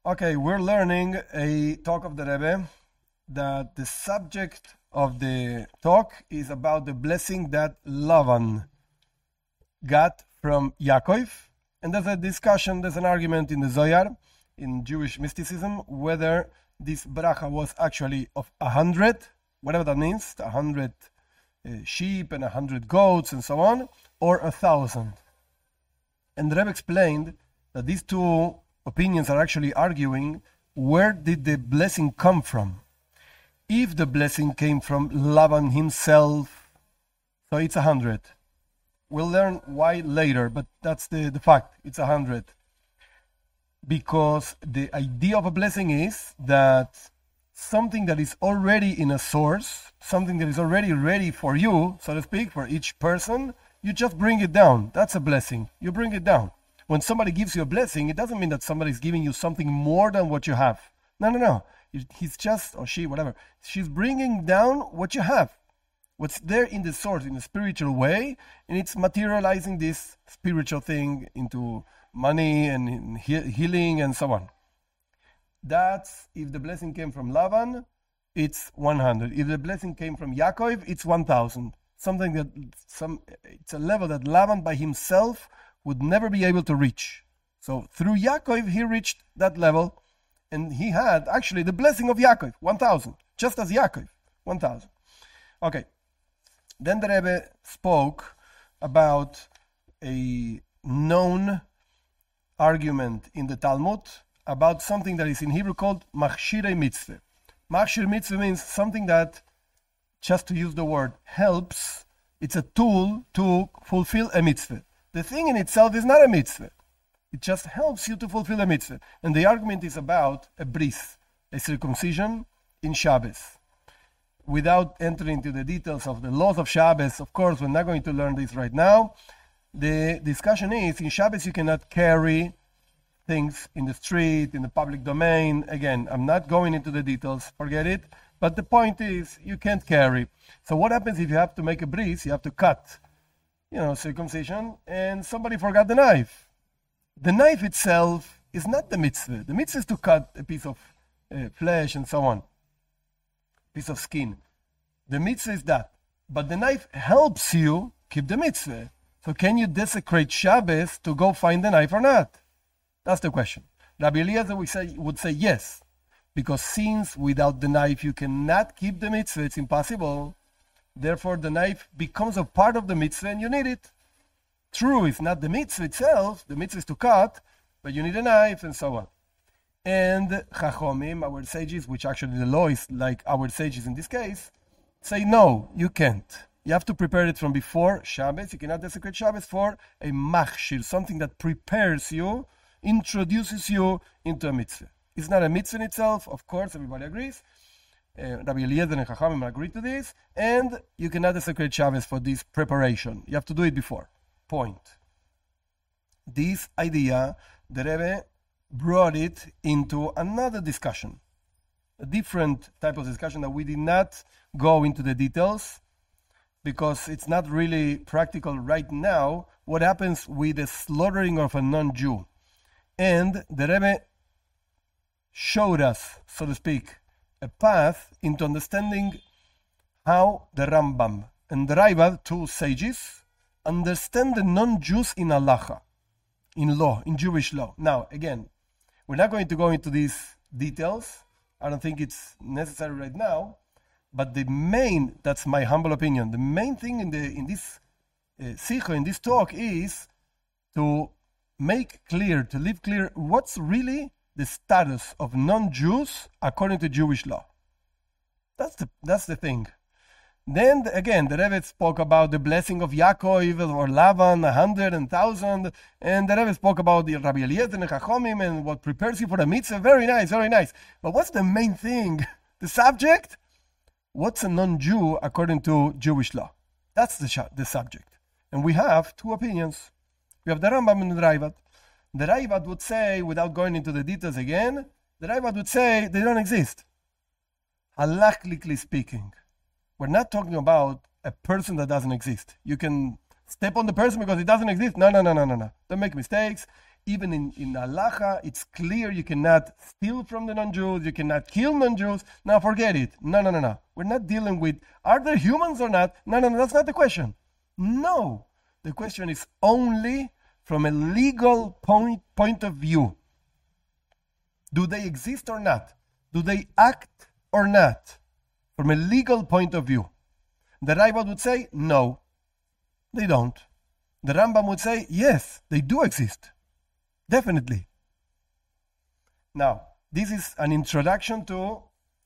Okay, we're learning a talk of the Rebbe that the subject of the talk is about the blessing that Lavan got from Yaakov. And there's a discussion, there's an argument in the Zohar, in Jewish mysticism, whether this bracha was actually of 100, whatever that means, 100 sheep and 100 goats and so on, or 1,000. And the Rebbe explained that these two opinions are actually arguing where did the blessing come from. If the blessing came from Lavan himself, so it's 100. We'll learn why later, but that's the fact. It's 100. Because the idea of a blessing is that something that is already in a source, something that is already ready for you, so to speak, for each person, you just bring it down. That's a blessing. You bring it down. When somebody gives you a blessing, it doesn't mean that somebody is giving you something more than what you have. No. He's just, or she, whatever. She's bringing down what you have. What's there in the source, in a spiritual way, and it's materializing this spiritual thing into money and in healing and so on. That's, if the blessing came from Lavan, it's 100. If the blessing came from Yaakov, it's 1,000. It's a level that Lavan by himself would never be able to reach. So through Yaakov, he reached that level, and he had actually the blessing of Yaakov, 1,000, just as Yaakov, 1,000. Okay. Then the Rebbe spoke about a known argument in the Talmud about something that is in Hebrew called machshirei mitzvah. Machshir mitzvah means something that, just to use the word, helps. It's a tool to fulfill a mitzvah. The thing in itself is not a mitzvah. It just helps you to fulfill a mitzvah. And the argument is about a bris, a circumcision in Shabbos. Without entering into the details of the laws of Shabbos, of course, we're not going to learn this right now. The discussion is, in Shabbos you cannot carry things in the street, in the public domain. Again, I'm not going into the details, forget it. But the point is, you can't carry. So what happens if you have to make a bris? You have to cut, circumcision, and somebody forgot the knife. The knife itself is not the mitzvah. The mitzvah is to cut a piece of flesh and so on, piece of skin. The mitzvah is that. But the knife helps you keep the mitzvah. So can you desecrate Shabbos to go find the knife or not? That's the question. Rabbi Eliezer would say yes, because since without the knife you cannot keep the mitzvah, it's impossible. Therefore, the knife becomes a part of the mitzvah and you need it. True, it's not the mitzvah itself. The mitzvah is to cut, but you need a knife and so on. And Chachomim, our sages, which actually the law is like our sages in this case, say no, you can't. You have to prepare it from before Shabbos. You cannot desecrate Shabbos for a machshir, something that prepares you, introduces you into a mitzvah. It's not a mitzvah in itself, of course, everybody agrees. Rabbi Eliezer and Chachamim agree to this, and you cannot desecrate Shabbos for this preparation. You have to do it before. Point. This idea, the Rebbe brought it into another discussion, a different type of discussion that we did not go into the details because it's not really practical right now. What happens with the slaughtering of a non-Jew? And the Rebbe showed us, so to speak, a path into understanding how the Rambam and the Ravad, two sages, understand the non-Jews in halacha, in law, in Jewish law. Now, again, we're not going to go into these details. I don't think it's necessary right now. But the main, that's my humble opinion, the main thing in this sikha, in this talk, is to make clear, to leave clear what's really the status of non-Jews according to Jewish law. That's the thing. Then again, the Rebbe spoke about the blessing of Yaakov or Lavan, 100 and 1,000, and the Rebbe spoke about the Rabbi Eliezer and Chachomim and what prepares you for the mitzvah. Very nice, very nice. But what's the main thing? The subject? What's a non-Jew according to Jewish law? That's the subject. And we have two opinions. We have the Rambam and the Ravad. The Ravad would say, without going into the details again, the Ravad would say they don't exist. Halachically speaking. We're not talking about a person that doesn't exist. You can step on the person because it doesn't exist. No. Don't make mistakes. Even in halacha, it's clear you cannot steal from the non-Jews, you cannot kill non-Jews. Now forget it. No. We're not dealing with, are there humans or not? No, that's not the question. No. The question is only from a legal point of view. Do they exist or not? Do they act or not? From a legal point of view. The Raavad would say, no, they don't. The Rambam would say, yes, they do exist. Definitely. Now, this is an introduction to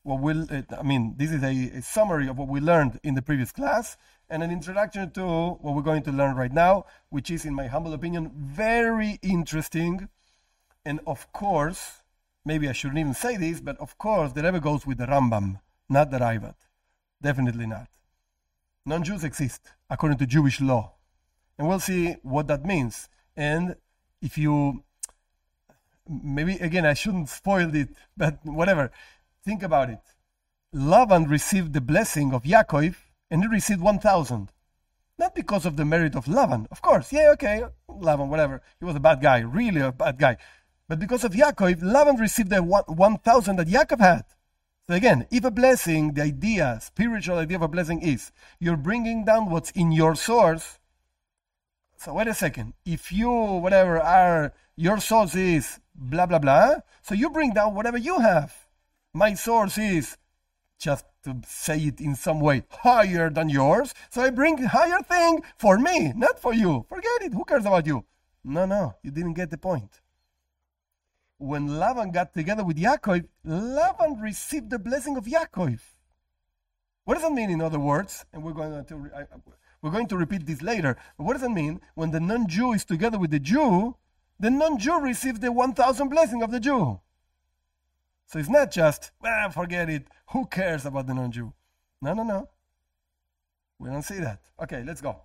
this is a summary of what we learned in the previous class, and an introduction to what we're going to learn right now, which is, in my humble opinion, very interesting. And of course, maybe I shouldn't even say this, but of course, the Rebbe goes with the Rambam, not the Raavad. Definitely not. Non-Jews exist, according to Jewish law. And we'll see what that means. And if you, maybe again, I shouldn't spoil it, but whatever. Think about it. Lavan received the blessing of Yaakov, and he received 1,000. Not because of the merit of Lavan, of course. Yeah, okay, Lavan, whatever. He was a bad guy, really a bad guy. But because of Yaakov, Lavan received the 1,000 that Yaakov had. So again, if a blessing, the idea, spiritual idea of a blessing is, you're bringing down what's in your source. So wait a second. If you, your source is blah, blah, blah, so you bring down whatever you have. My source is, just to say it in some way, higher than yours. So I bring higher thing for me, not for you. Forget it. Who cares about you? No, you didn't get the point. When Lavan got together with Yaakov, Lavan received the blessing of Yaakov. What does that mean, in other words? And we're going to repeat this later. But what does that mean? When the non-Jew is together with the Jew, the non-Jew receives the 1,000 blessing of the Jew. So it's not just, forget it. Who cares about the non-Jew? No. We don't see that. Okay, let's go.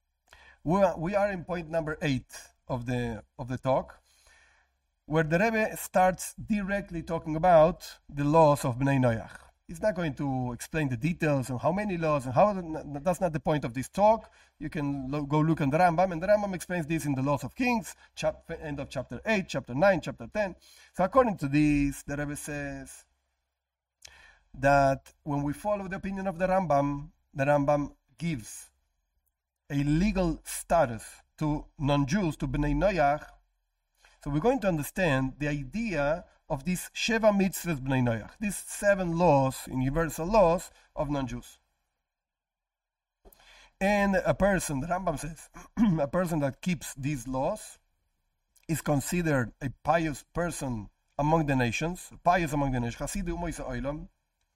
We are in point number 8 of the talk, where the Rebbe starts directly talking about the laws of Bnei Noach. He's not going to explain the details of how many laws and how. That's not the point of this talk. You can go look on the Rambam, and the Rambam explains this in the Laws of Kings, end of chapter 8, chapter 9, chapter 10. So according to this, the Rebbe says that when we follow the opinion of the Rambam gives a legal status to non-Jews, to Bnei Noach. So we're going to understand the idea of these Sheva Mitzvahs Bnei Noach, these 7 laws, universal laws of non-Jews. And a person, the Rambam says, a person that keeps these laws is considered a pious person among the nations, Chasidu Moisa Oilam.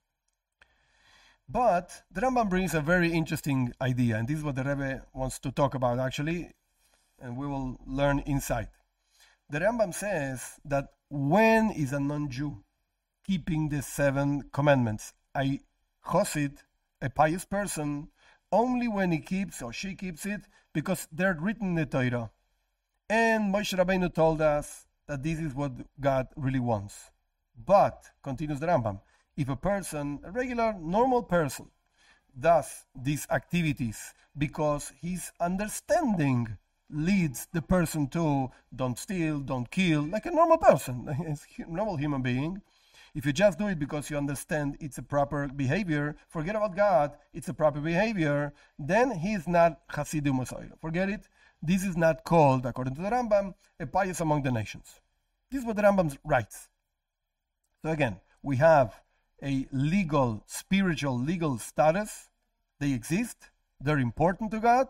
But the Rambam brings a very interesting idea, and this is what the Rebbe wants to talk about actually, and we will learn inside. The Rambam says that when is a non-Jew keeping the 7 commandments? A chosid, a pious person, only when he keeps or she keeps it because they're written in the Torah. And Moshe Rabbeinu told us that this is what God really wants. But, continues the Rambam, if a person, a regular, normal person, does these activities because his understanding leads the person to don't steal, don't kill, like a normal person, a normal human being. If you just do it because you understand it's a proper behavior, forget about God, it's a proper behavior, then he is not Hasidim Mosoil. Forget it. This is not called, according to the Rambam, a pious among the nations. This is what the Rambam writes. So again, we have a legal, spiritual, legal status. They exist. They're important to God.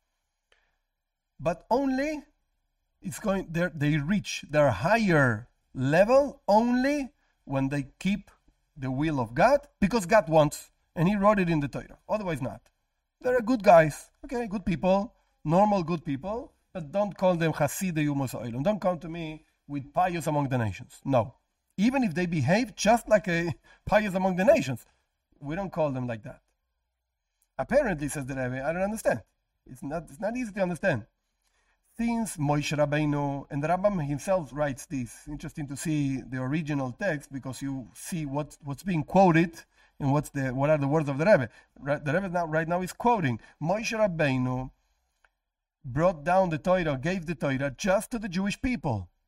But only they reach their higher level only when they keep the will of God, because God wants, and He wrote it in the Torah. Otherwise not. They're good guys, okay, good people, normal good people, but don't call them Hasidei Umos Oilom. Don't come to me with pious among the nations. No. Even if they behave just like a pious among the nations, we don't call them like that. Apparently, says the Rebbe, I don't understand. It's not easy to understand. Since Moshe Rabbeinu, and the Rambam himself writes this, interesting to see the original text because you see what's being quoted and what are the words of the Rebbe. The Rebbe right now is quoting Moshe Rabbeinu brought down the Torah, gave the Torah just to the Jewish people.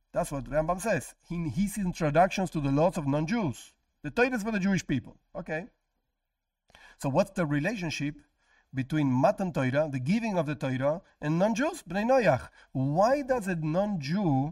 That's what Rambam says in his introductions to the laws of non-Jews. The Torah is for the Jewish people. Okay. So what's the relationship between Matan Torah, the giving of the Torah, and non-Jews? Bnei Noach. Why does a non-Jew,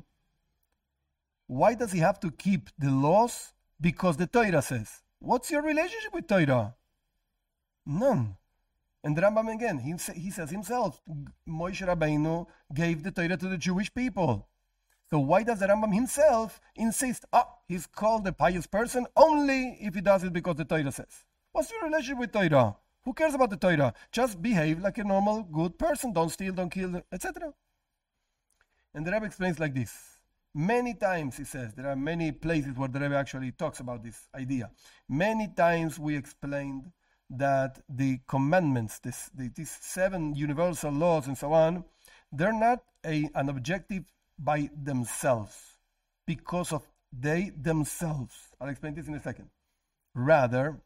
why does he have to keep the laws? Because the Torah says. What's your relationship with Torah? None. And the Rambam again, he says himself, Moshe Rabbeinu gave the Torah to the Jewish people. So why does the Rambam himself insist, he's called a pious person only if he does it because the Torah says? What's your relationship with Torah? Who cares about the Torah? Just behave like a normal, good person. Don't steal, don't kill, etc. And the Rebbe explains like this. Many times, he says, there are many places where the Rebbe actually talks about this idea. Many times we explained that the commandments, these 7 universal laws and so on, they're not an objective by themselves, because of they themselves. I'll explain this in a second. Rather,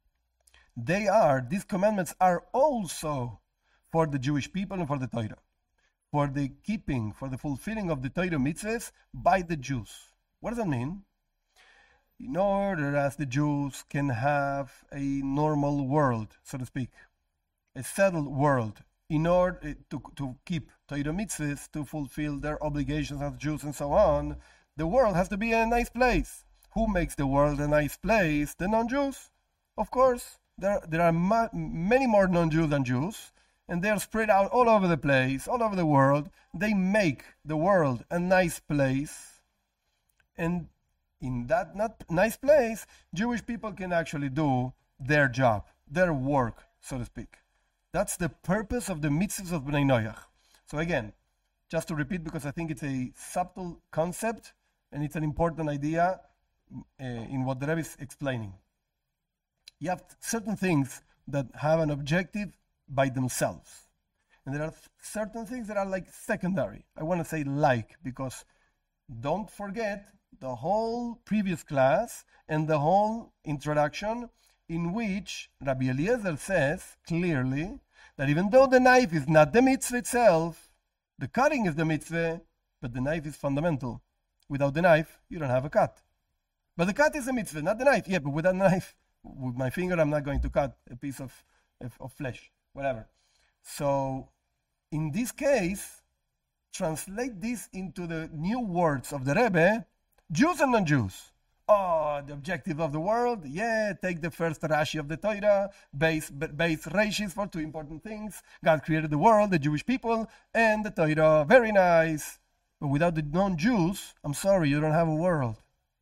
these commandments are also for the Jewish people and for the Torah, for the keeping, for the fulfilling of the Torah mitzvahs by the Jews. What does that mean? In order as the Jews can have a normal world, so to speak, a settled world, in order to keep Torah mitzvahs, to fulfill their obligations as Jews and so on, the world has to be a nice place. Who makes the world a nice place? The non-Jews. Of course, there are many more non-Jews than Jews, and they're spread out all over the place, all over the world. They make the world a nice place, and in that not nice place, Jewish people can actually do their job, their work, so to speak. That's the purpose of the mitzvahs of Bnei Noach. So again, just to repeat, because I think it's a subtle concept and it's an important idea in what the Rebbe is explaining. You have certain things that have an objective by themselves. And there are certain things that are like secondary. I want to say like, because don't forget the whole previous class and the whole introduction in which Rabbi Eliezer says clearly that even though the knife is not the mitzvah itself, the cutting is the mitzvah, but the knife is fundamental. Without the knife, you don't have a cut. But the cut is a mitzvah, not the knife. Yeah, but without the knife, with my finger, I'm not going to cut a piece of flesh, whatever. So, in this case, translate this into the new words of the Rebbe, Jews and non-Jews. The objective of the world, take the first Rashi of the Torah, base Rashis for 2 important things. God created the world, the Jewish people, and the Torah. Very nice. But without the non-Jews, I'm sorry, you don't have a world.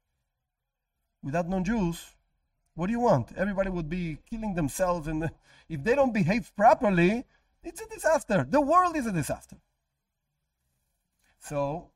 Without non-Jews, what do you want? Everybody would be killing themselves, and if they don't behave properly, it's a disaster. The world is a disaster. So,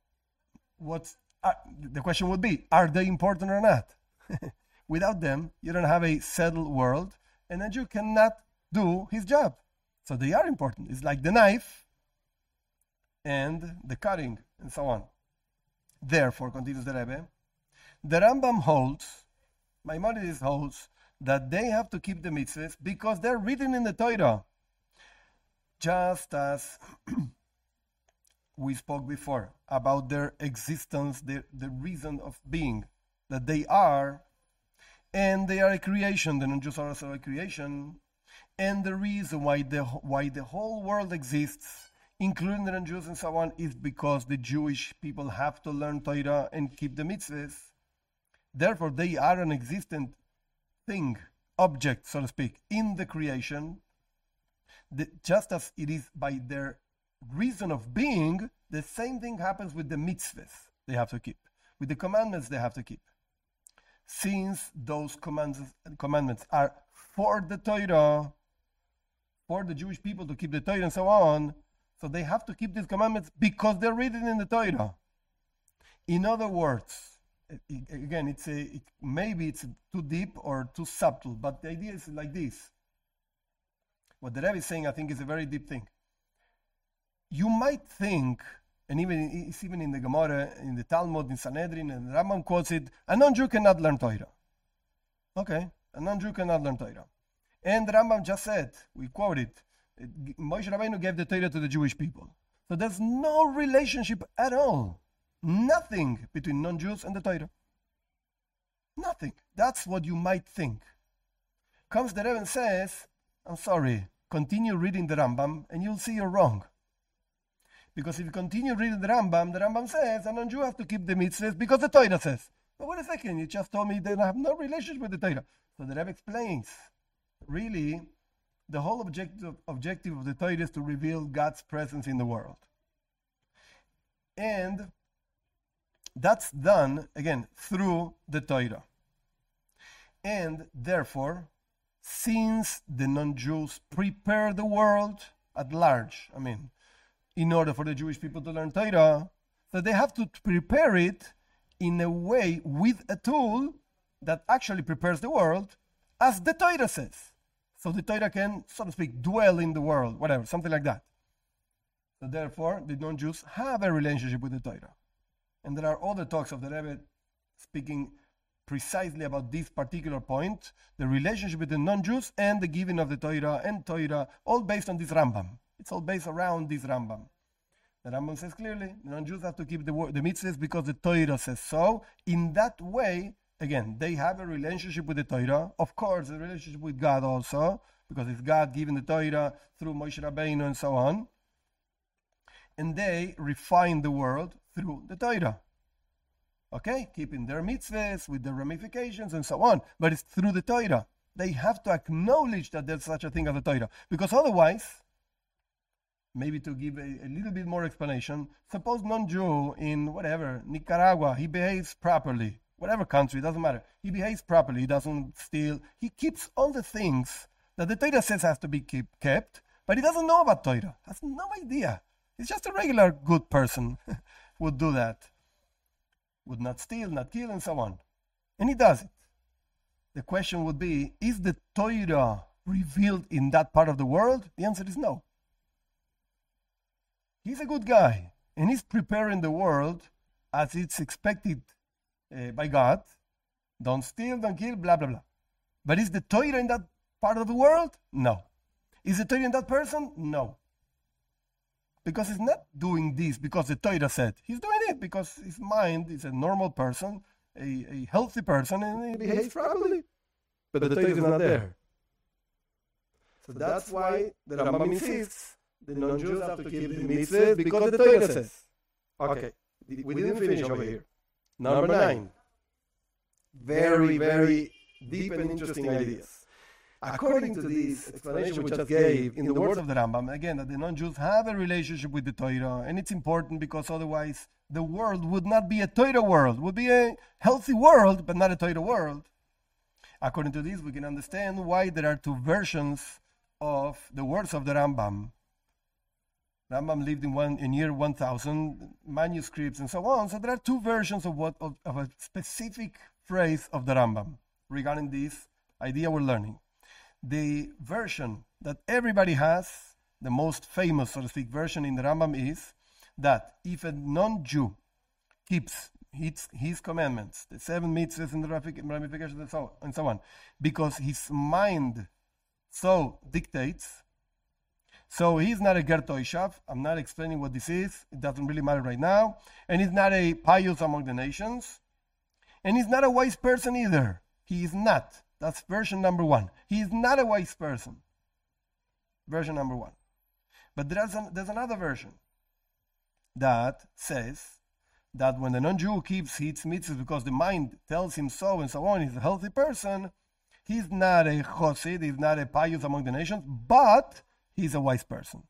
the question would be, are they important or not? Without them, you don't have a settled world, and a Jew cannot do his job. So they are important. It's like the knife and the cutting and so on. Therefore, continues the Rebbe, the Rambam holds, Maimonides holds, that they have to keep the mitzvahs because they're written in the Torah. Just as we spoke before about their existence, the reason of being, that they are, and they are a creation, the non-Jews are also a creation, and the reason why the whole world exists, including the non-Jews and so on, is because the Jewish people have to learn Torah and keep the mitzvahs. Therefore, they are an existent thing, object, so to speak, in the creation, just as it is by their reason of being. The same thing happens with the mitzvahs they have to keep, with the commandments they have to keep. Since those commandments are for the Torah, for the Jewish people to keep the Torah and so on, so they have to keep these commandments because they're written in the Torah. In other words, again, maybe it's too deep or too subtle, but the idea is like this. What the Rebbe is saying, I think, is a very deep thing. You might think, and it's even in the Gemara, in the Talmud, in Sanhedrin, and Rambam quotes it, a non-Jew cannot learn Torah. Okay, a non-Jew cannot learn Torah. And the Rambam just said, we quote it, Moshe Rabbeinu gave the Torah to the Jewish people. So there's no relationship at all nothing between non-Jews and the Torah. Nothing. That's what you might think. Comes the Rebbe and says, I'm sorry, continue reading the Rambam and you'll see you're wrong. Because if you continue reading the Rambam says a non-Jew has to keep the mitzvahs because the Torah says. But wait a second, you just told me they have no relationship with the Torah. So the Rebbe explains, really, the whole objective of the Torah is to reveal God's presence in the world. And that's done, again, through the Torah. And therefore, since the non-Jews prepare the world at large, in order for the Jewish people to learn Torah, so they have to prepare it in a way with a tool that actually prepares the world, as the Torah says. So the Torah can, so to speak, dwell in the world, whatever, something like that. So therefore, the non-Jews have a relationship with the Torah. And there are other talks of the Rebbe speaking precisely about this particular point, the relationship with the non-Jews and the giving of the Torah and Torah, all based on this Rambam. It's all based around this Rambam. The Rambam says clearly, the non-Jews have to keep the mitzvahs because the Torah says so. In that way, again, they have a relationship with the Torah. Of course, a relationship with God also, because it's God giving the Torah through Moshe Rabbeinu and so on. And they refine the world through the Torah. Okay, keeping their mitzvahs with their ramifications and so on. But it's through the Torah. They have to acknowledge that there's such a thing as a Torah. Because otherwise, maybe to give a little bit more explanation, suppose non-Jew in whatever, Nicaragua, he behaves properly. Whatever country, doesn't matter. He behaves properly, he doesn't steal. He keeps all the things that the Torah says has to be kept, but he doesn't know about Torah. Has no idea. He's just a regular good person would do that. Would not steal, not kill, and so on. And he does it. The question would be, is the Torah revealed in that part of the world? The answer is no. He's a good guy, and he's preparing the world as it's expected by God. Don't steal, don't kill, blah, blah, blah. But is the Torah in that part of the world? No. Is the Torah in that person? No. Because he's not doing this because the Torah said. He's doing it because his mind is a normal person, a healthy person, and he behaves properly. But the Torah is not there. So that's why the Rambam insists the non-Jews have to keep the mitzvahs because the Torah says. Okay, we didn't finish over here. Number 9. Very, very deep and interesting ideas. According to this explanation we just gave in the words of the Rambam, again, that the non-Jews have a relationship with the Torah, and it's important because otherwise the world would not be a Torah world, would be a healthy world, but not a Torah world. According to this, we can understand why there are two versions of the words of the Rambam. Rambam lived in year 1000, manuscripts and so on, so there are two versions of a specific phrase of the Rambam regarding this idea we're learning. The version that everybody has, the most famous, so to speak, version in the Rambam is that if a non-Jew keeps his commandments, the 7 mitzvahs and the ramifications and so on, because his mind so dictates, so he's not a ger toishav. I'm not explaining what this is. It doesn't really matter right now. And he's not a pious among the nations. And he's not a wise person either. He is not. That's version number 1. He is not a wise person. Version number 1. But there's another version that says that when the non-Jew keeps his mitzvahs because the mind tells him so and so on, he's a healthy person, he's not a chosid, he's not a pious among the nations, but he's a wise person.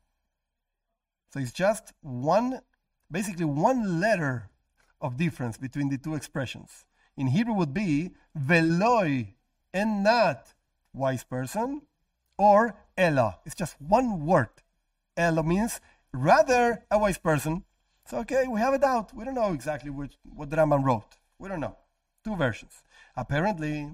So it's just basically one letter of difference between the two expressions. In Hebrew would be veloi, and not wise person, or ella. It's just one word. Ella means rather a wise person. So okay, we have a doubt. We don't know exactly what the Rambam wrote. We don't know. Two versions. Apparently,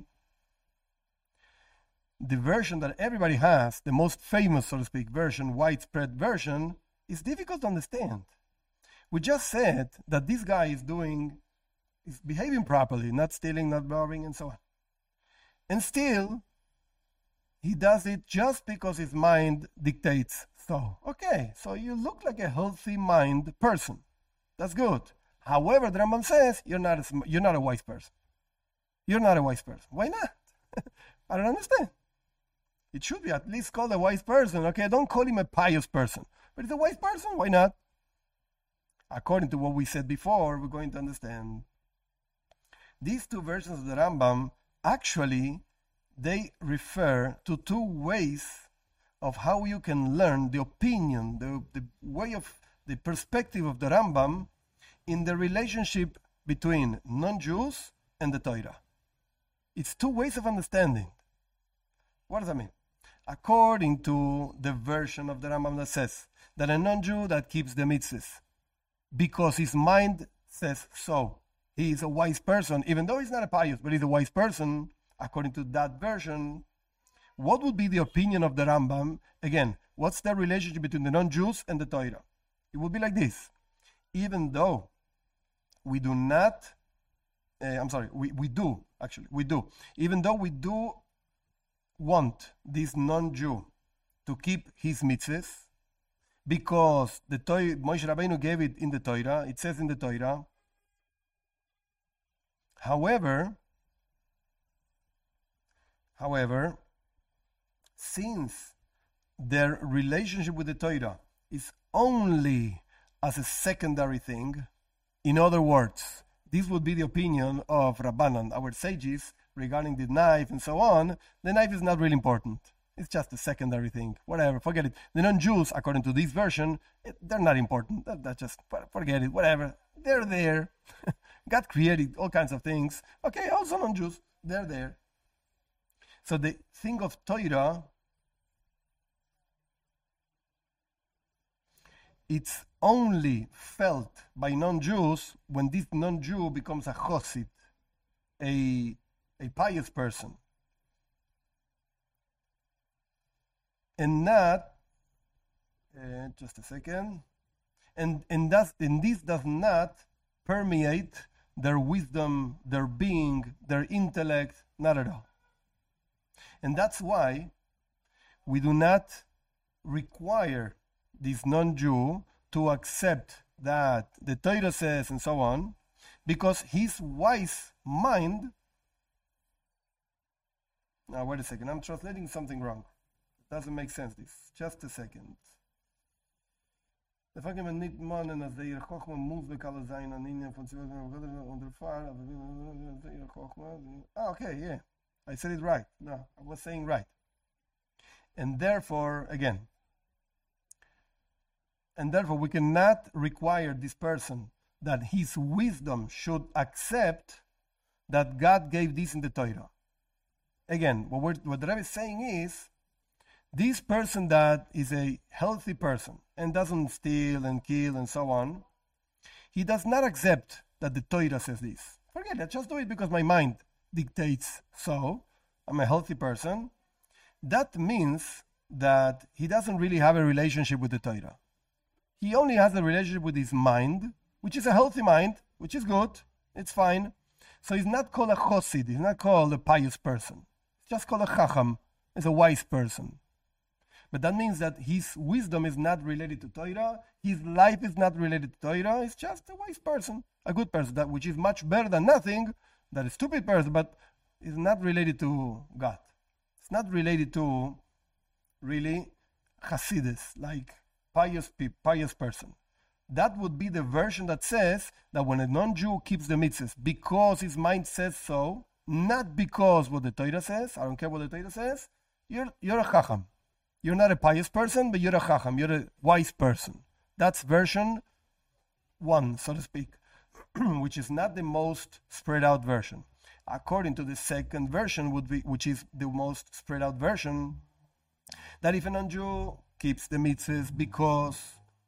the version that everybody has, the most famous, so to speak, version, widespread version, is difficult to understand. We just said that this guy is behaving properly, not stealing, not robbing, and so on. And still, he does it just because his mind dictates so. Okay, so you look like a healthy mind person. That's good. However, the Rambam says you're not a wise person. You're not a wise person. Why not? I don't understand. It should be at least called a wise person. Okay, don't call him a pious person. But it's a wise person. Why not? According to what we said before, we're going to understand. These two versions of the Rambam, actually, they refer to two ways of how you can learn the opinion, the way of the perspective of the Rambam in the relationship between non-Jews and the Torah. It's two ways of understanding. What does that mean? According to the version of the Rambam that says that a non-Jew that keeps the mitzvahs because his mind says so, he is a wise person, even though he's not a pious, but he's a wise person. According to that version, what would be the opinion of the Rambam? Again, what's the relationship between the non-Jews and the Torah? It would be like this. Even though we do not, we do. Even though we do want this non-Jew to keep his mitzvahs, because the Moshe Rabbeinu gave it in the Torah, it says in the Torah. However, since their relationship with the Torah is only as a secondary thing, in other words, this would be the opinion of Rabbanan, our sages, regarding the knife and so on. The knife is not really important. It's just a secondary thing. Whatever, forget it. The non-Jews, according to this version, they're not important. That's just, forget it, whatever. They're there. God created all kinds of things. Okay, also non-Jews, they're there. So the thing of Torah, it's only felt by non-Jews when this non-Jew becomes a chosid, a pious person. And not, just a second, and this does not permeate their wisdom, their being, their intellect, not at all. And that's why we do not require this non-Jew to accept that the Torah says and so on, because his wise mind. Now, wait a second, I'm translating something wrong. It doesn't make sense, this. Just a second. Okay, yeah. I said it right. No, I was saying right. And therefore, we cannot require this person that his wisdom should accept that God gave this in the Torah. Again, what the Rebbe is saying is, this person that is a healthy person and doesn't steal and kill and so on, he does not accept that the Torah says this. Forget it, just do it because my mind dictates so. I'm a healthy person. That means that he doesn't really have a relationship with the Torah. He only has a relationship with his mind, which is a healthy mind, which is good. It's fine. So he's not called a chosid. He's not called a pious person. He's just called a chacham. He's a wise person. But that means that his wisdom is not related to Torah. His life is not related to Torah. He's just a wise person, a good person, which is much better than nothing, that a stupid person, but is not related to God. It's not related to really Hasidus, like pious person. That would be the version that says that when a non-Jew keeps the mitzvahs because his mind says so, not because what the Torah says, I don't care what the Torah says, you're a chacham. You're not a pious person, but you're a chacham. You're a wise person. That's version 1, so to speak, which is not the most spread out version. According to the second version, which is the most spread out version, that if a non-Jew keeps the mitzvahs because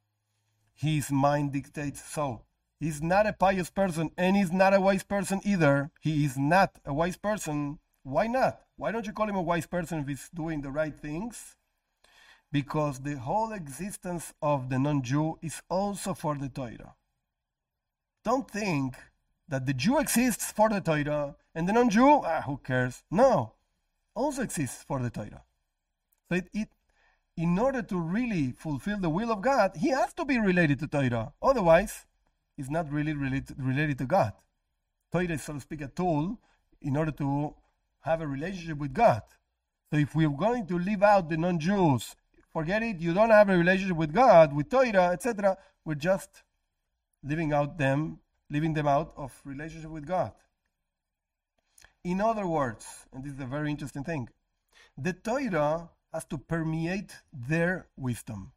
his mind dictates so, he's not a pious person and he's not a wise person either. He is not a wise person. Why not? Why don't you call him a wise person if he's doing the right things? Because the whole existence of the non-Jew is also for the Torah. Don't think that the Jew exists for the Torah and the non-Jew, who cares? No, also exists for the Torah. So in order to really fulfill the will of God, he has to be related to Torah. Otherwise, is not really related to God. Torah is, so to speak, a tool in order to have a relationship with God. So if we're going to leave out the non-Jews, forget it, you don't have a relationship with God, with Torah, etc. We're just leaving them out of relationship with God. In other words, and this is a very interesting thing, the Torah has to permeate their wisdom.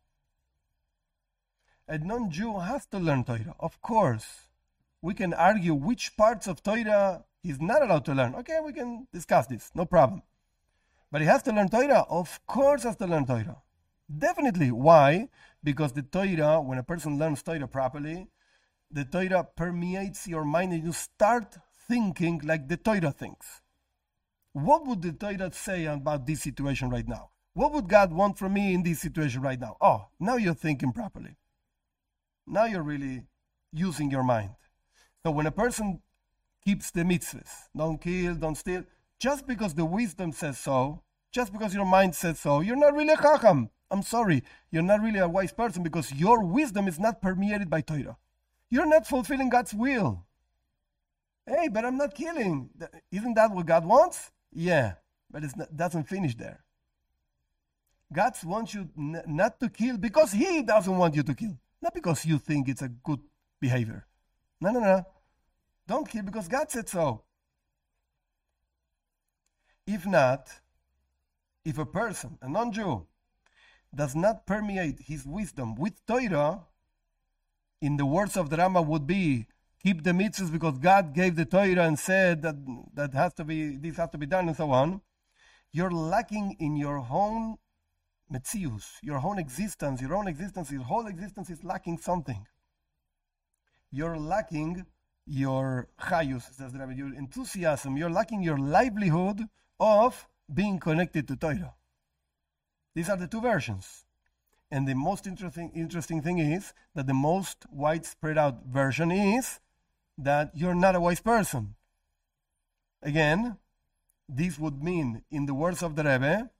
A non-Jew has to learn Torah, of course. We can argue which parts of Torah he's not allowed to learn. Okay, we can discuss this, no problem. But he has to learn Torah? Of course has to learn Torah. Definitely. Why? Because the Torah, when a person learns Torah properly, the Torah permeates your mind and you start thinking like the Torah thinks. What would the Torah say about this situation right now? What would God want from me in this situation right now? Oh, now you're thinking properly. Now you're really using your mind. So when a person keeps the mitzvahs, don't kill, don't steal, just because the wisdom says so, just because your mind says so, you're not really a chacham. I'm sorry, you're not really a wise person because your wisdom is not permeated by Torah. You're not fulfilling God's will. Hey, but I'm not killing. Isn't that what God wants? Yeah, but it doesn't finish there. God wants you not to kill because He doesn't want you to kill. Not because you think it's a good behavior. No. Don't kill because God said so. If not, if a person, a non-Jew, does not permeate his wisdom with Torah, in the words of the Rambam would be, keep the mitzvahs because God gave the Torah and said that this has to be done and so on, you're lacking in your own metzius, your whole existence is lacking something. You're lacking your chayus, says the Rebbe, your enthusiasm, you're lacking your livelihood of being connected to Torah. These are the two versions. And the most interesting thing is that the most widespread out version is that you're not a wise person. Again, this would mean, in the words of the Rebbe,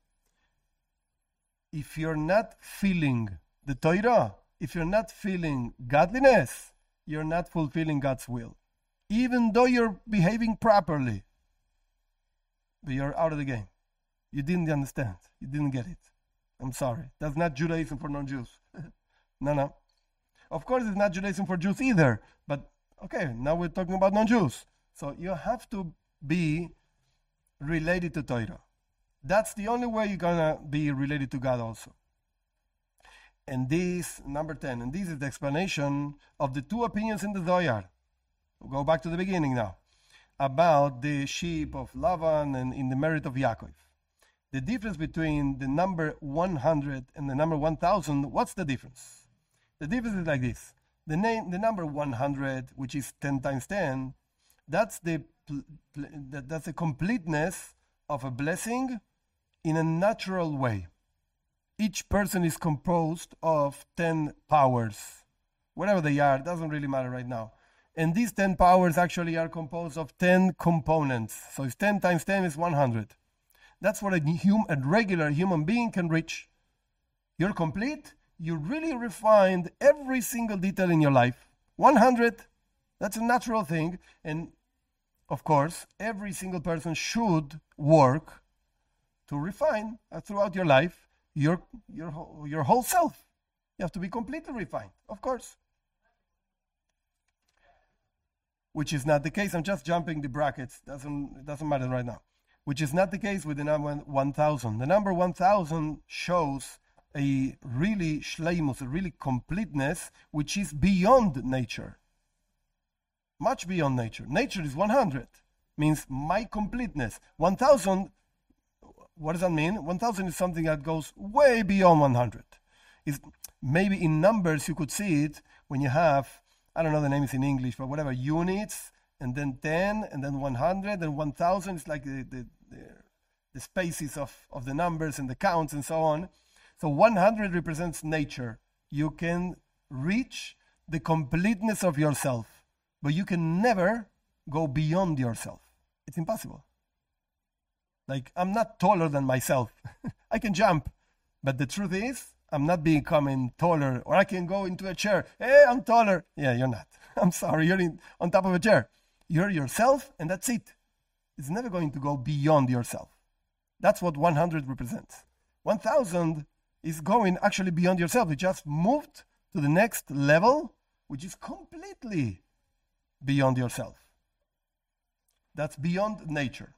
if you're not feeling the Torah, if you're not feeling godliness, you're not fulfilling God's will. Even though you're behaving properly, but you're out of the game. You didn't understand. You didn't get it. I'm sorry. That's not Judaism for non-Jews. No. Of course, it's not Judaism for Jews either. But, okay, now we're talking about non-Jews. So you have to be related to Torah. That's the only way you're going to be related to God also. And this, number 10, and this is the explanation of the two opinions in the Zohar. We'll go back to the beginning now. About the sheep of Lavan and in the merit of Yaakov. The difference between the number 100 and the number 1,000, what's the difference? The difference is like this. The number 100, which is 10 times 10, that's the completeness of a blessing in a natural way. Each person is composed of 10 powers. Whatever they are, it doesn't really matter right now. And these 10 powers actually are composed of 10 components. So it's 10 times 10 is 100. That's what a regular human being can reach. You're complete. You really refined every single detail in your life. 100, that's a natural thing. And, of course, every single person should work to refine throughout your life your whole self. You have to be completely refined, of course. Which is not the case. I'm just jumping the brackets. Doesn't matter right now. Which is not the case with the number 1,000. The number 1,000 shows a really shleimus, a really completeness, which is beyond nature. Much beyond nature. Nature is 100. Means my completeness. 1,000, what does that mean? 1,000 is something that goes way beyond 100. It's, maybe in numbers you could see it when you have, I don't know the names in English, but whatever, units, and then 10, and then 100, and 1,000 is like the spaces of the numbers and the counts and so on. So 100 represents nature. You can reach the completeness of yourself, but you can never go beyond yourself. It's impossible. Like, I'm not taller than myself. I can jump, but the truth is, I'm not becoming taller, or I can go into a chair. Hey, I'm taller. Yeah, you're not. I'm sorry, you're on top of a chair. You're yourself, and that's it. It's never going to go beyond yourself. That's what 100 represents. 1,000 is going actually beyond yourself. It just moved to the next level, which is completely beyond yourself. That's beyond nature.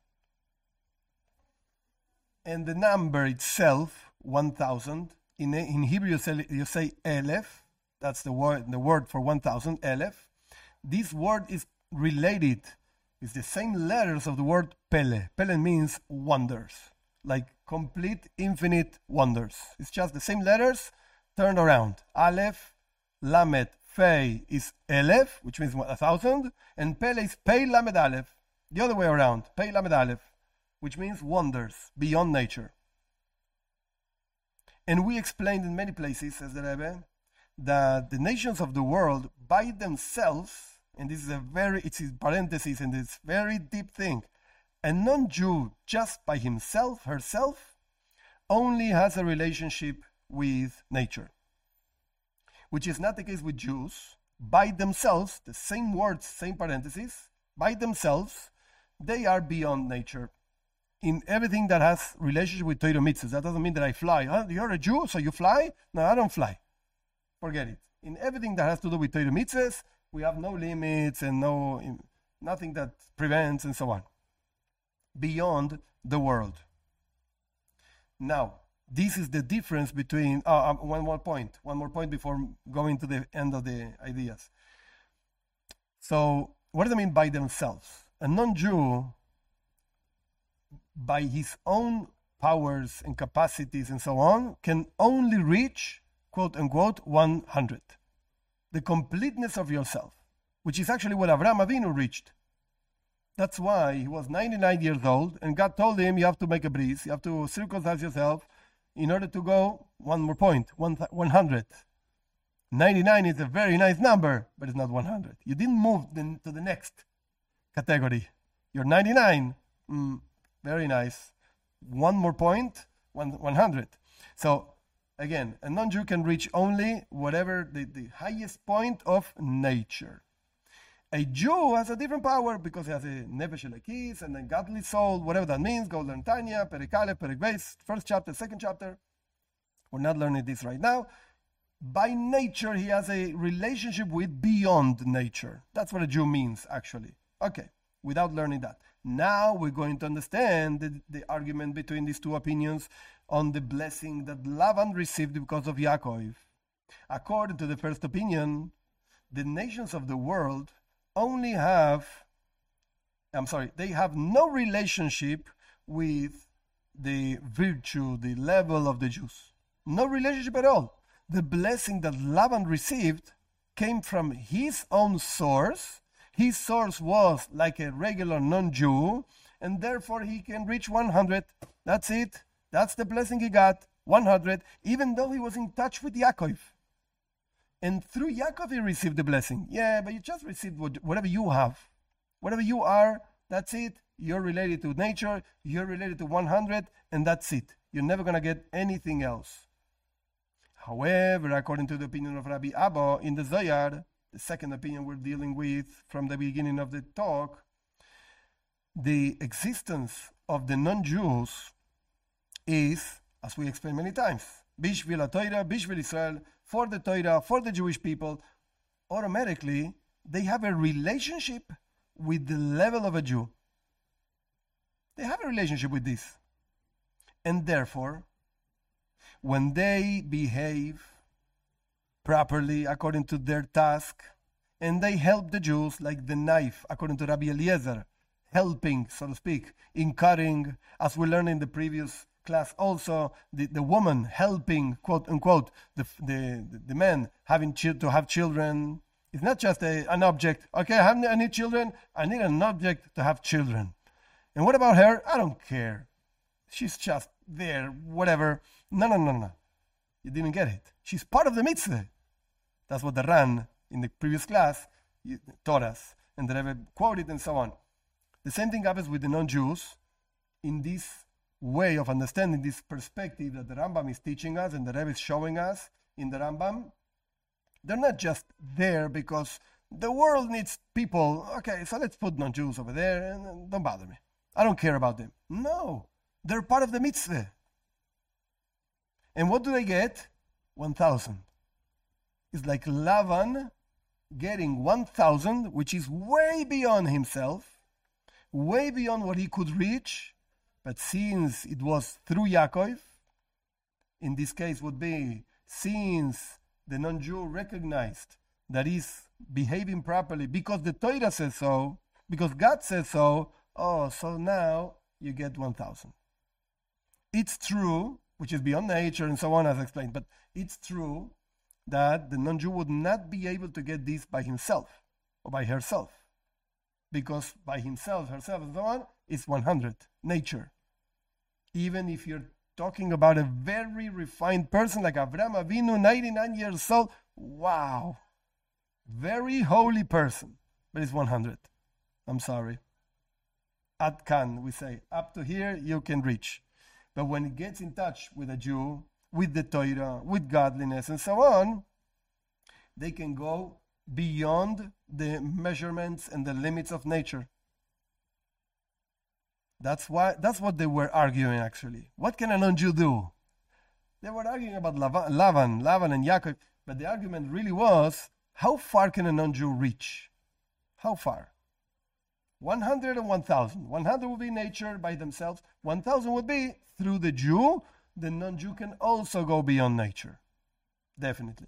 And the number itself, 1,000, in Hebrew you say elef. That's the word for 1,000, elef. This word is related. It's the same letters of the word pele. Pele means wonders, like complete, infinite wonders. It's just the same letters turned around. Aleph, Lamed, Fei is elef, which means 1,000, and pele is pei Lamed Aleph. The other way around, pei Lamed Aleph, which means wonders beyond nature. And we explained in many places, says the Rebbe, that the nations of the world by themselves, and this is it's in parentheses, and it's a very deep thing, a non-Jew just by himself, herself, only has a relationship with nature, which is not the case with Jews. By themselves, the same words, same parentheses, by themselves, they are beyond nature in everything that has relationship with Torah mitzvahs. That doesn't mean that I fly. Huh? You're a Jew, so you fly? No, I don't fly. Forget it. In everything that has to do with Torah mitzvahs, we have no limits and nothing that prevents and so on. Beyond the world. Now, this is the difference between... one more point before going to the end of the ideas. So, what does it mean by themselves? A non-Jew, by his own powers and capacities and so on, can only reach, quote unquote, 100. The completeness of yourself, which is actually what Avraham Avinu reached. That's why he was 99 years old, and God told him, you have to make a bris, you have to circumcise yourself in order to go, one more point, 100. 99 is a very nice number, but it's not 100. You didn't move to the next category. You're 99. Very nice. One more point, 100. So, again, a non-Jew can reach only whatever the highest point of nature. A Jew has a different power because he has a nefesh elokis and a godly soul, whatever that means. Go learn Tanya, Perek Aleph, Perek Beis, first chapter, second chapter. We're not learning this right now. By nature, he has a relationship with beyond nature. That's what a Jew means, actually. Okay, without learning that. Now we're going to understand the argument between these two opinions on the blessing that Lavan received because of Yaakov. According to the first opinion, the nations of the world they have no relationship with the virtue, the level of the Jews. No relationship at all. The blessing that Lavan received came from his own source. His source was like a regular non-Jew, and therefore he can reach 100. That's it. That's the blessing he got, 100, even though he was in touch with Yaakov. And through Yaakov he received the blessing. Yeah, but you just received whatever you have. Whatever you are, that's it. You're related to nature, you're related to 100, and that's it. You're never going to get anything else. However, according to the opinion of Rabbi Abba in the Zohar, the second opinion we're dealing with from the beginning of the talk, the existence of the non-Jews is, as we explained many times, Bishvil HaTorah, Bishvil Israel, for the Torah, for the Jewish people. Automatically, they have a relationship with the level of a Jew. They have a relationship with this. And therefore, when they behave properly according to their task, and they help the Jews like the knife, according to Rabbi Eliezer, helping, so to speak, in cutting, as we learned in the previous class also, the woman helping, quote unquote, the man having to have children. It's not just an object. Okay, I need children. I need an object to have children. And what about her? I don't care. She's just there, whatever. No. You didn't get it. She's part of the mitzvah. That's what the Ran in the previous class taught us. And the Rebbe quoted and so on. The same thing happens with the non-Jews in this way of understanding this perspective that the Rambam is teaching us and the Rebbe is showing us in the Rambam. They're not just there because the world needs people. Okay, so let's put non-Jews over there and don't bother me. I don't care about them. No, they're part of the mitzvah. And what do they get? 1,000. It's like Lavan getting 1,000, which is way beyond himself, way beyond what he could reach. But since it was through Yaakov, in this case would be since the non-Jew recognized that he's behaving properly because the Torah says so, because God says so, so now you get 1,000. It's true, which is beyond nature and so on, as I explained, but it's true that the non-Jew would not be able to get this by himself or by herself, because by himself, herself, and so on, it's 100, nature. Even if you're talking about a very refined person like Avraham Avinu, 99 years old, wow, very holy person, but it's 100. I'm sorry. Ad kan, we say, up to here you can reach. But when it gets in touch with a Jew, with the Torah, with godliness, and so on, they can go beyond the measurements and the limits of nature. That's what they were arguing, actually. What can a non-Jew do? They were arguing about Lavan and Yaakov, but the argument really was, how far can a non-Jew reach? How far? 100 and 1,000. 100 would be nature by themselves. 1,000 would be through the Jew. The non-Jew can also go beyond nature. Definitely.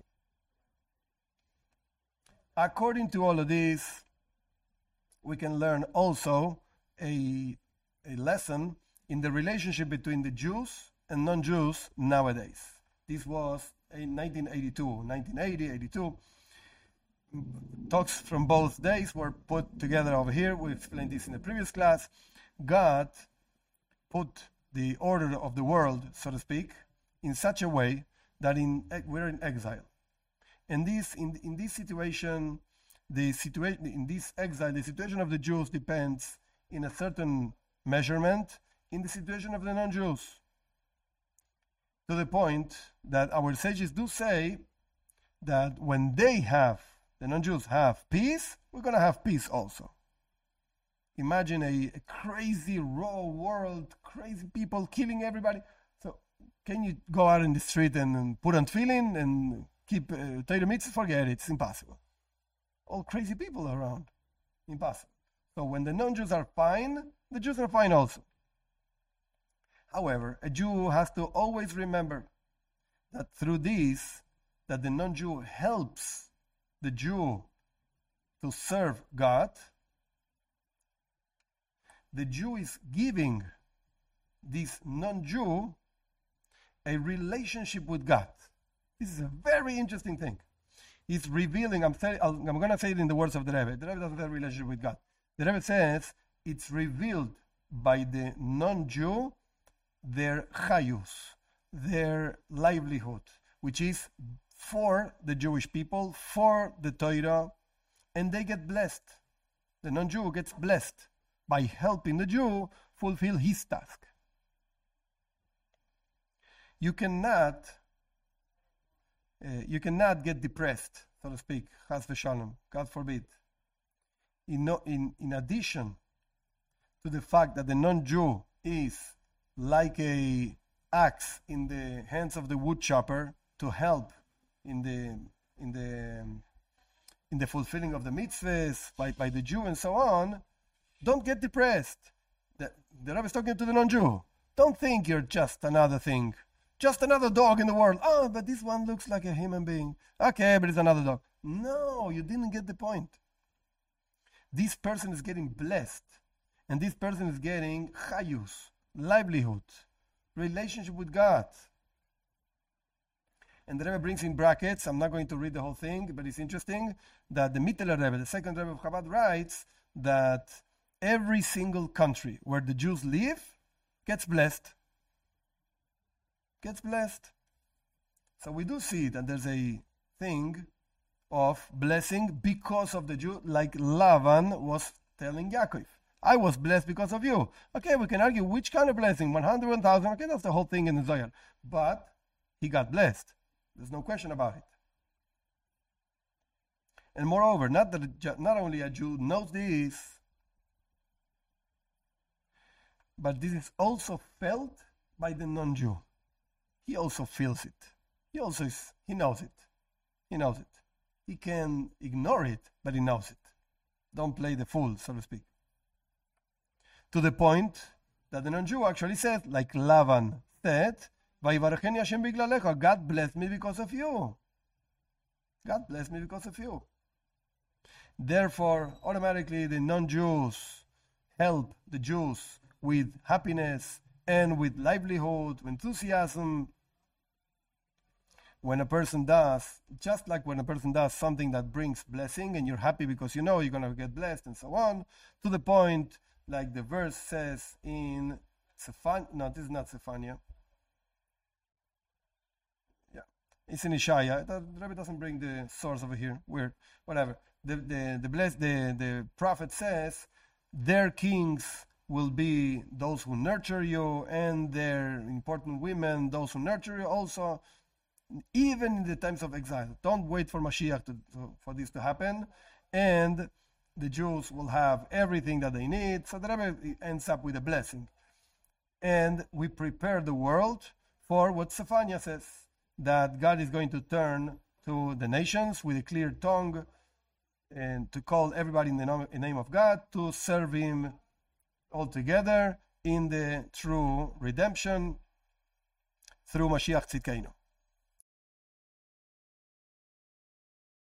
According to all of this, we can learn also a lesson in the relationship between the Jews and non-Jews nowadays. This was in 1982, 1980, 82. Talks from both days were put together over here. We explained this in the previous class. God put the order of the world, so to speak, in such a way that we're in exile. And in this situation, in this exile, the situation of the Jews depends in a certain measurement in the situation of the non-Jews. To the point that our sages do say that when the non-Jews have peace, we're going to have peace also. Imagine a crazy raw world, crazy people killing everybody. So can you go out in the street and put on tefillin and keep Torah mitzvah? Forget it, it's impossible. All crazy people around. Impossible. So when the non-Jews are fine, the Jews are fine also. However, a Jew has to always remember that through this, that the non-Jew helps the Jew to serve God. The Jew is giving this non-Jew a relationship with God. This is a very interesting thing. He's revealing, I'm going to say it in the words of the Rebbe. The Rebbe doesn't have a relationship with God. The Rebbe says it's revealed by the non-Jew their chayus, their livelihood, which is for the Jewish people, for the Torah, and they get blessed. The non-Jew gets blessed by helping the Jew fulfill his task. You cannot get depressed, so to speak, chas v'shalom, God forbid. In addition to the fact that the non-Jew is like a axe in the hands of the wood chopper to help in the fulfilling of the mitzvahs by the Jew and so on, don't get depressed. The Rebbe is talking to the non-Jew. Don't think you're just another thing, just another dog in the world. Oh, but this one looks like a human being. Okay, but it's another dog. No, you didn't get the point. This person is getting blessed, and this person is getting chayus, livelihood, relationship with God. And the Rebbe brings in brackets, I'm not going to read the whole thing, but it's interesting that the Mitteler Rebbe, the second Rebbe of Chabad, writes that every single country where the Jews live gets blessed. Gets blessed. So we do see that there's a thing of blessing because of the Jew, like Lavan was telling Yaakov. I was blessed because of you. Okay, we can argue which kind of blessing, 100, 1,000. Okay, that's the whole thing in the Zohar. But he got blessed. There's no question about it. And moreover, not only a Jew knows this, but this is also felt by the non-Jew. He also feels it. He knows it. He knows it. He can ignore it, but he knows it. Don't play the fool, so to speak. To the point that the non-Jew actually says, like Lavan said, "Vayivarecheni Hashem biglalecha." God blessed me because of you. God blessed me because of you. Therefore, automatically the non-Jews help the Jews with happiness and with livelihood, enthusiasm. When a person does, just like when a person does something that brings blessing and you're happy because you know you're going to get blessed and so on, to the point, like the verse says in Zephaniah, no, this is not Zephaniah. Yeah, it's in Ishaya. The Rebbe doesn't bring the source over here. Weird, whatever. The prophet says, their kings will be those who nurture you, and their important women, those who nurture you also, even in the times of exile. Don't wait for Mashiach for this to happen, and the Jews will have everything that they need. So the Rebbe ends up with a blessing. And we prepare the world for what Zephaniah says, that God is going to turn to the nations with a clear tongue and to call everybody in the name of God to serve Him all together in the true redemption through Mashiach Tzidkeinu.